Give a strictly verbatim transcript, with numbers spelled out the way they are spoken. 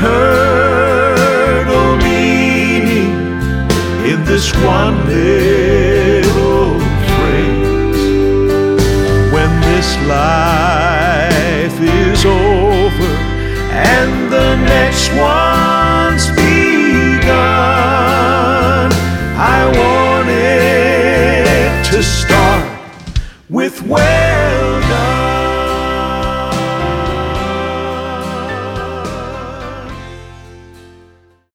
eternal meaning in this one little phrase. When this life is over and the next one's begun, I want it to start